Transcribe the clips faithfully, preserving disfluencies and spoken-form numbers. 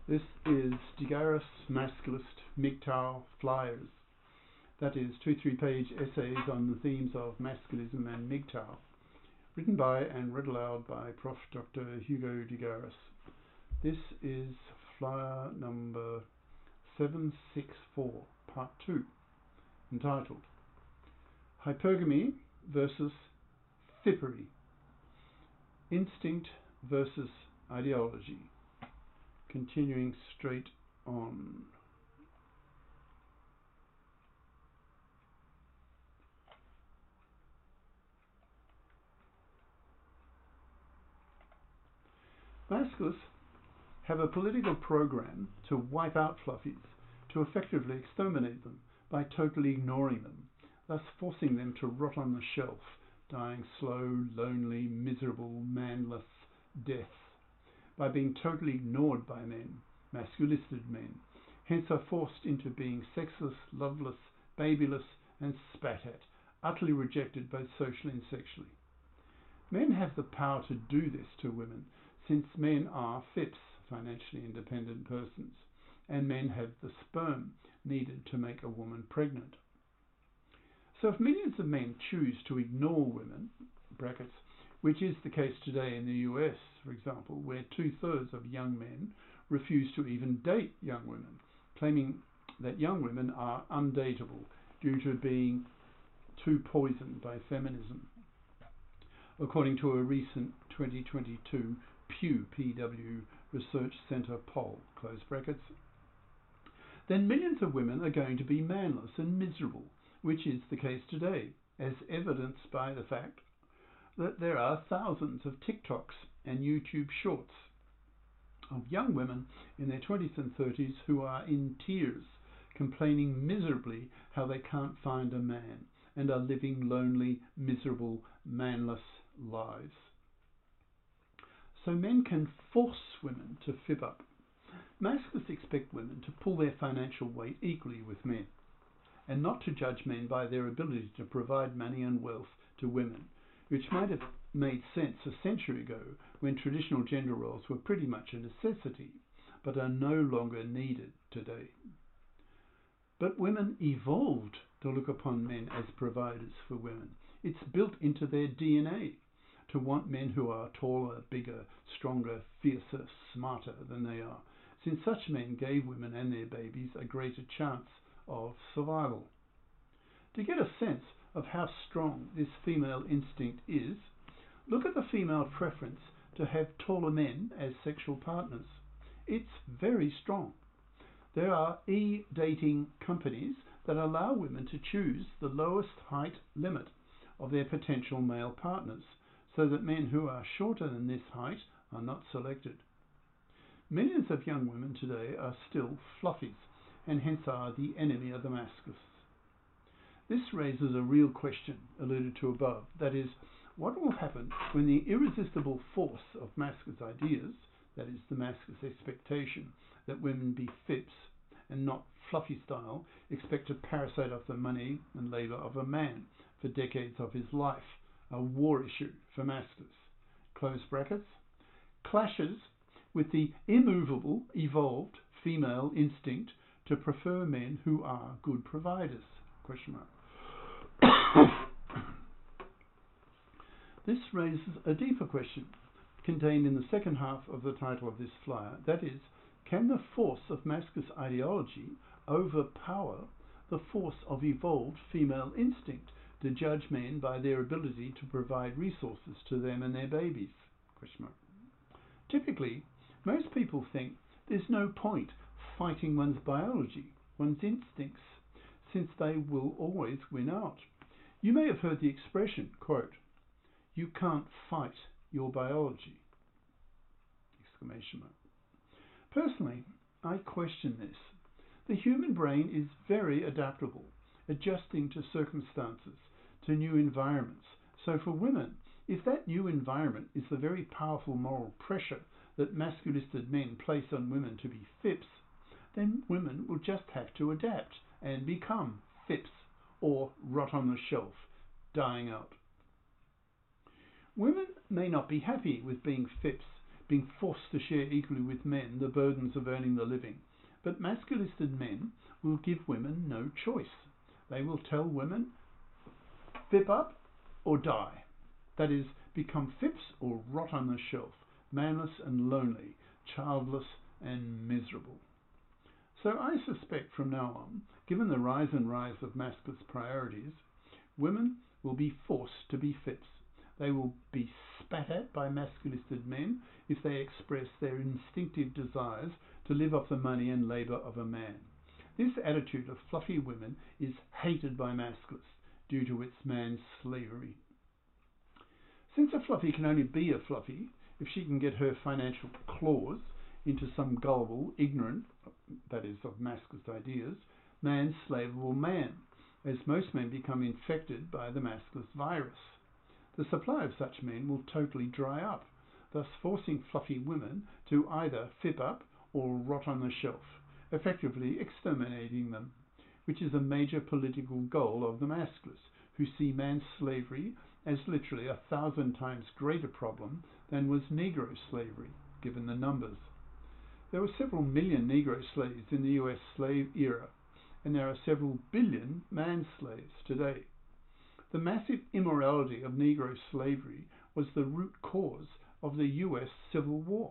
This is Digaris Masculist M G T O W Flyers. That is two three-page essays on the themes of masculism and M G T O W, written by and read aloud by Professor Doctor Hugo Digaris. This is flyer number seven six four, part two, entitled Hypergamy versus Fippery, Instinct versus Ideology. Continuing straight on. Masculists have a political program to wipe out fluffies, to effectively exterminate them by totally ignoring them, thus forcing them to rot on the shelf, dying slow, lonely, miserable, manless deaths, by being totally ignored by men, masculisted men, hence are forced into being sexless, loveless, babyless, and spat at, utterly rejected both socially and sexually. Men have the power to do this to women, since men are FIPs, financially independent persons, and men have the sperm needed to make a woman pregnant. So if millions of men choose to ignore women, brackets, which is the case today in the U S, for example, where two-thirds of young men refuse to even date young women, claiming that young women are undateable due to being too poisoned by feminism, according to a recent twenty twenty-two Pew P W Research Center poll, close brackets, then millions of women are going to be manless and miserable, which is the case today, as evidenced by the fact that there are thousands of TikToks and YouTube shorts of young women in their twenties and thirties who are in tears, complaining miserably how they can't find a man and are living lonely, miserable, manless lives. So men can force women to fib up. Masculists expect women to pull their financial weight equally with men, and not to judge men by their ability to provide money and wealth to women, which might have made sense a century ago when traditional gender roles were pretty much a necessity, but are no longer needed today. But women evolved to look upon men as providers for women. It's built into their D N A to want men who are taller, bigger, stronger, fiercer, smarter than they are, since such men gave women and their babies a greater chance of survival. To get a sense of how strong this female instinct is, look at the female preference to have taller men as sexual partners. It's very strong. There are e-dating companies that allow women to choose the lowest height limit of their potential male partners, so that men who are shorter than this height are not selected. Millions of young women today are still fluffies, and hence are the enemy of the masculists. This raises a real question, alluded to above, that is, what will happen when the irresistible force of masculists' ideas, that is, the masculists' expectation that women be fips and not fluffy style, expect to parasite off the money and labour of a man for decades of his life, a war issue for masculists, close brackets, clashes with the immovable, evolved female instinct to prefer men who are good providers, question mark. This raises a deeper question contained in the second half of the title of this flyer, that is, can the force of masculine ideology overpower the force of evolved female instinct to judge men by their ability to provide resources to them and their babies? Question mark. Typically, most people think there's no point fighting one's biology, one's instincts, since they will always win out. You may have heard the expression, quote, "You can't fight your biology," exclamation mark. Personally, I question this. The human brain is very adaptable, adjusting to circumstances, to new environments. So for women, if that new environment is the very powerful moral pressure that masculisted men place on women to be fips, then women will just have to adapt and become fips, or rot on the shelf, dying out. Women may not be happy with being fips being forced to share equally with men the burdens of earning the living. But masculistic men will give women no choice. They will tell women, fip up or die. That is, become fips or rot on the shelf, manless and lonely, childless and miserable. So I suspect from now on, given the rise and rise of masculinist priorities, women will be forced to be fips. They will be spat at by masculistic men if they express their instinctive desires to live off the money and labour of a man. This attitude of fluffy women is hated by masculists due to its man's slavery. Since a fluffy can only be a fluffy if she can get her financial claws into some gullible, ignorant, that is, of masculist ideas, man-slaveable man, as most men become infected by the masculist virus. The supply of such men will totally dry up, thus forcing fluffy women to either fip up or rot on the shelf, effectively exterminating them, which is a major political goal of the masculists, who see man-slavery as literally a thousand times greater problem than was Negro slavery, given the numbers. There were several million Negro slaves in the U S slave era, and there are several billion man slaves today. The massive immorality of Negro slavery was the root cause of the U S Civil War.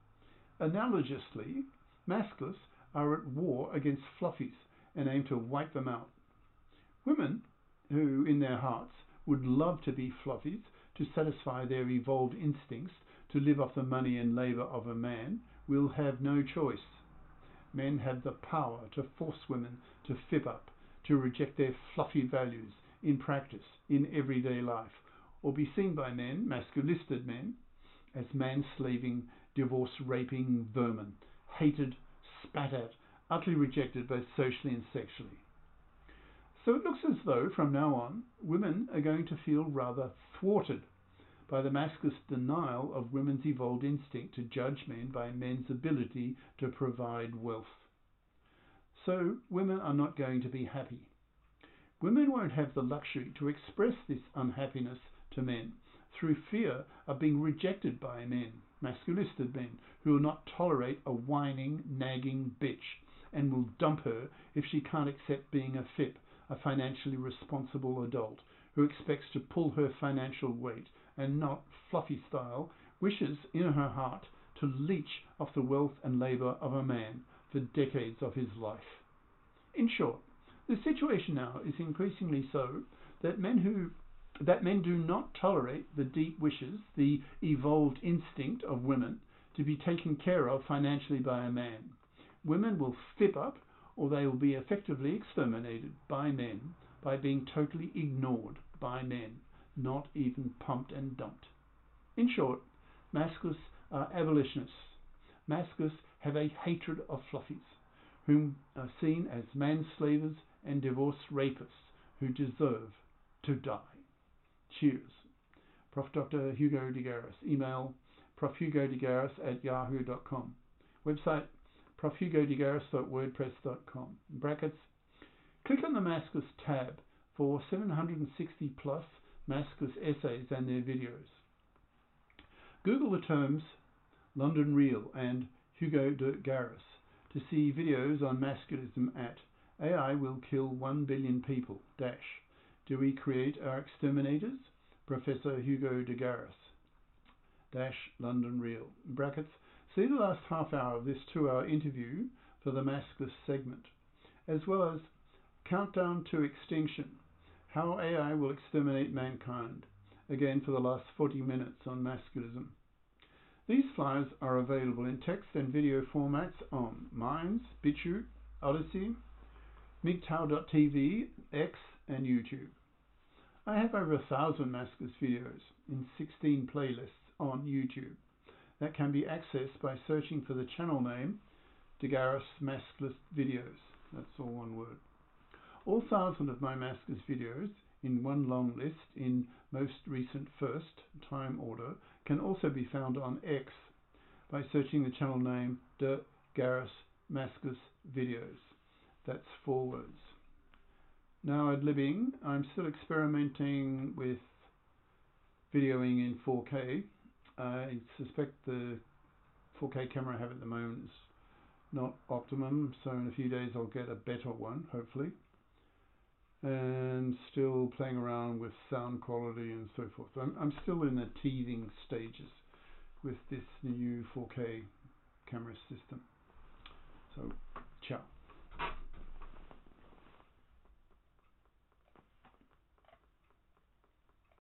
Analogously, masculists are at war against fluffies and aim to wipe them out. Women, who in their hearts would love to be fluffies to satisfy their evolved instincts to live off the money and labour of a man, will have no choice. Men have the power to force women to fip up, to reject their fluffy values in practice, in everyday life, or be seen by men, masculistic men, as man-slaving, divorce-raping vermin, hated, spat at, utterly rejected both socially and sexually. So it looks as though, from now on, women are going to feel rather thwarted by the masculinist denial of women's evolved instinct to judge men by men's ability to provide wealth. So women are not going to be happy. Women won't have the luxury to express this unhappiness to men through fear of being rejected by men, masculistic men, who will not tolerate a whining, nagging bitch and will dump her if she can't accept being a fip, a financially responsible adult who expects to pull her financial weight and not, fluffy style, wishes in her heart to leech off the wealth and labour of a man for decades of his life. In short, the situation now is increasingly so that men who that men do not tolerate the deep wishes, the evolved instinct of women to be taken care of financially by a man. Women will fip up, or they will be effectively exterminated by men by being totally ignored by men, not even pumped and dumped. In short, masculists are abolitionists. Masculists have a hatred of fluffies, whom are seen as manslavers and divorce rapists who deserve to die. Cheers. Professor Doctor Hugo de Garis. Email professor hugo de garis at yahoo dot com. Website professor hugo de garis dot wordpress dot com. In brackets, click on the Masculist tab for seven hundred sixty plus Masculist essays and their videos. Google the terms London Real and Hugo de Garis to see videos on masculism at A I will kill one billion people dash. Do we create our exterminators? Professor Hugo de Garis dash London Real. In brackets, see the last half hour of this two-hour interview for the Masculist segment, as well as Countdown to Extinction, How A I Will Exterminate Mankind, again for the last forty minutes on masculism. These flyers are available in text and video formats on Minds, BitChute, Odyssey, M G T O W dot T V, X, and YouTube. I have over a thousand masculist videos in sixteen playlists on YouTube that can be accessed by searching for the channel name De Garis Masculist Videos. That's all one word. All thousand of my masculist videos in one long list in most recent first time order can also be found on X by searching the channel name De Garis Masculist Videos. That's four words. Now ad libbing, I'm still experimenting with videoing in four K. I suspect the four K camera I have at the moment is not optimum, so in a few days I'll get a better one, hopefully. And still playing around with sound quality and so forth. I'm, I'm still in the teething stages with this new four K camera system. So, ciao.